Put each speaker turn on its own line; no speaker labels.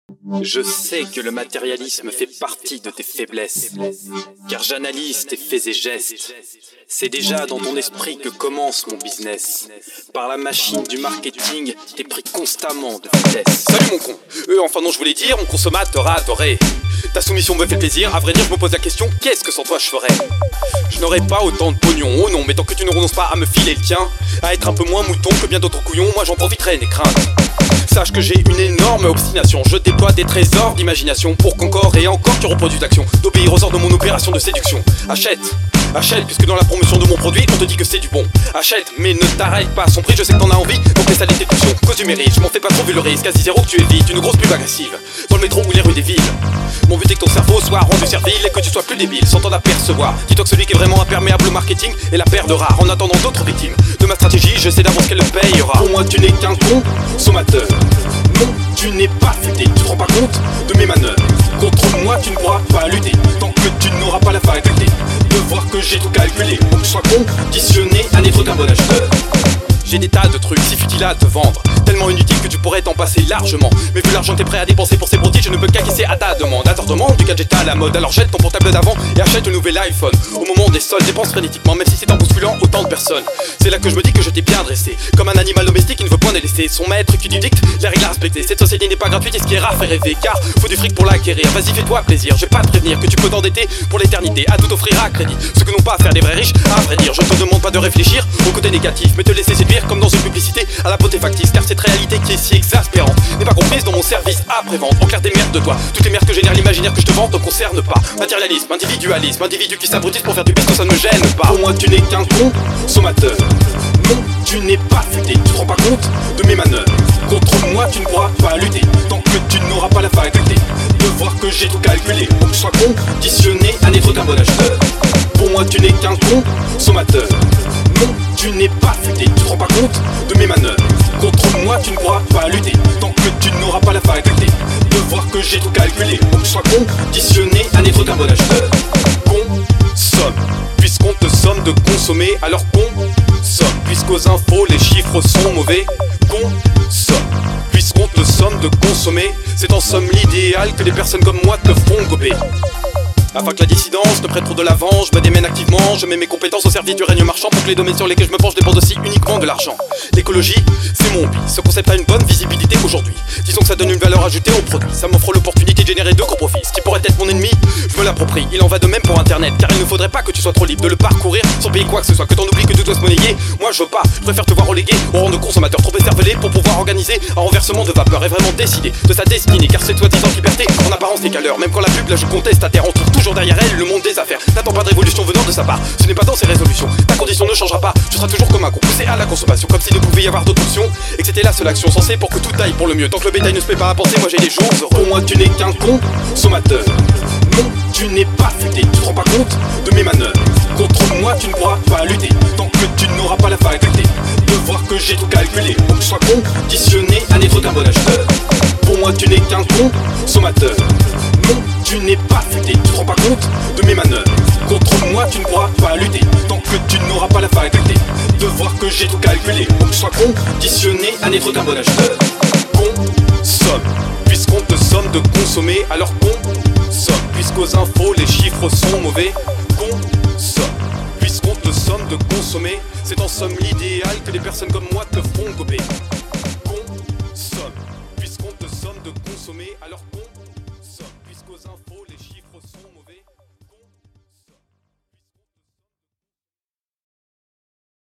Je sais que le matérialisme fait partie de tes faiblesses, car j'analyse tes faits et gestes. C'est déjà dans ton esprit que commence mon business. Par la machine du marketing, t'es pris constamment de vitesse. Salut mon con, enfin non je voulais dire, mon consommateur a adoré. Ta soumission me fait plaisir, à vrai dire je me pose la question, qu'est-ce que sans toi je ferais? Je n'aurais pas autant de pognon, oh non, mais tant que tu ne renonces pas à me filer le tien, à être un peu moins mouton que bien d'autres couillons, moi j'en profiterai, n'aie crainte. Sache que j'ai une énorme obstination, je déploie des trésors d'imagination pour qu'encore et encore tu reproduises l'action, d'obéir aux ordres de mon opération de séduction. Achète, puisque dans la promotion de mon produit on te dit que c'est du bon. Achète, mais ne t'arrête pas à son prix, je sais que t'en as envie, donc laisse aller tes pulsions. Cause du mérite, je m'en fais pas trop vu le risque, quasi zéro que tu évites, une grosse pub agressive dans le métro ou les rues des villes. Mon but est que ton cerveau soit rendu servile et que tu sois plus débile sans t'en apercevoir. Dis-toi que celui qui est vraiment imperméable au marketing est la paire de rares. En attendant d'autres victimes de ma stratégie, je sais d'avance qu'elle le payera. Pour moi tu n'es qu'un consommateur. Non, tu n'es pas futé, tu te rends pas compte de mes manœuvres. Contre moi tu ne pourras pas lutter tant que tu n'auras pas la faculté de voir que j'ai tout calculé pour que je sois conditionné à n'être qu'un bon acheteur. J'ai des tas de trucs si futiles à te vendre, tellement inutiles que tu pourrais t'en passer largement. Mais vu l'argent que t'es prêt à dépenser pour ces broutilles, je ne peux qu'acquiescer à ta demande. À ta demande, du gadget à la mode, alors jette ton portable d'avant et achète un nouvel iPhone. Au moment des soldes, dépense frénétiquement, même si c'est en bousculant autant de personnes. C'est là que je me dis que je t'ai bien dressé, comme un animal domestique qui ne veut point délaisser son maître qui lui dicte les règles à respecter. Cette société n'est pas gratuite et ce qui est rare fait rêver, car faut du fric pour l'acquérir. Vas-y fais-toi plaisir, je vais pas te prévenir que tu peux t'endetter pour l'éternité, à tout offrir à crédit. Ce que n'ont pas à faire des vrais riches, à vrai dire, je te demande pas de réfléchir au côté négatif, mais te laisser séduire comme dans une publicité à la beauté factice, car cette réalité qui est si exaspérante n'est pas comprise dans mon service après-vente. En clair, des merdes de toi, toutes les merdes que génère l'imaginaire que je te vends te concerne pas. Matérialisme, individualisme, individu qui s'abrutisse pour faire du business, ça ne me gêne pas. Pour moi tu n'es qu'un consommateur. Non, tu n'es pas futé, tu te rends pas compte de mes manœuvres. Contre moi tu ne pourras pas lutter tant que tu n'auras pas la faculté de voir que j'ai tout calculé pour que je sois conditionné à n'être qu'un bon acheteur. Pour moi tu n'es qu'un consommateur. Non, tu n'es pas futé, tu te rends pas compte de mes manœuvres. Contre moi tu ne pourras pas lutter tant que tu n'auras pas la faculté de voir que j'ai tout calculé pour que je sois conditionné à n'être qu'un bon acheteur. Consomme, puisqu'on te somme de consommer, alors consomme. Puisqu'aux infos les chiffres sont mauvais, consomme. Puisqu'on te somme de consommer, c'est en somme l'idéal que les personnes comme moi te font gober. Afin que la dissidence ne prenne trop de l'avant, je me démène activement, je mets mes compétences au service du règne marchand pour que les domaines sur lesquels je me penche dépendent aussi uniquement de l'argent. L'écologie, c'est mon hobby, ce concept a une bonne visibilité aujourd'hui. Disons que ça donne une valeur ajoutée au produit, ça m'offre l'opportunité de générer de gros profits. Ce qui pourrait être mon ennemi, je me l'approprie. Il en va de même pour internet, car il ne faudrait pas que tu sois trop libre de le parcourir sans payer quoi que ce soit, que t'en oublies que tout doit se monnayer. Moi je veux pas, je préfère te voir relégué au rang de consommateur trop écervelé pour pouvoir organiser un renversement de vapeur et vraiment décider de sa destinée. Car cette soi-disant liberté, en apparence n'est qu'à l'heure. Même quand la pub la je conteste à terre, on trouve toujours derrière elle le monde des affaires. N'attends pas de révolution venant de sa part, ce n'est pas dans ses résolutions. Ta condition ne changera pas, tu seras toujours comme un con poussé à la consommation, comme s'il ne pouvait y avoir d'autres options et que c'était la seule action censée pour que tout aille pour le mieux. Tant que le bétail ne se met pas à penser, moi j'ai des jours heureux. Pour moi tu n'es qu'un consommateur. Non, tu n'es pas futé, tu te rends pas compte de mes manœuvres. Contre moi tu ne pourras pas lutter tant que tu n'auras pas la faculté de voir que j'ai tout calculé pour que je sois conditionné à n'être qu'un bon acheteur. Pour moi tu n'es qu'un consommateur. Non, tu n'es pas futé, tu te rends pas compte de mes manœuvres. Contre moi tu ne pourras pas lutter tant que tu n'auras pas la faculté de voir que j'ai tout calculé pour que je sois conditionné à n'être qu'un bon acheteur. Consomme, puisqu'on te somme de consommer, alors consomme. Puisqu'aux infos les chiffres sont mauvais, consomme. Puisqu'on te somme de consommer, c'est en somme l'idéal que les personnes comme moi te font gober. Consomme, puisqu'on te somme de consommer, alors consomme.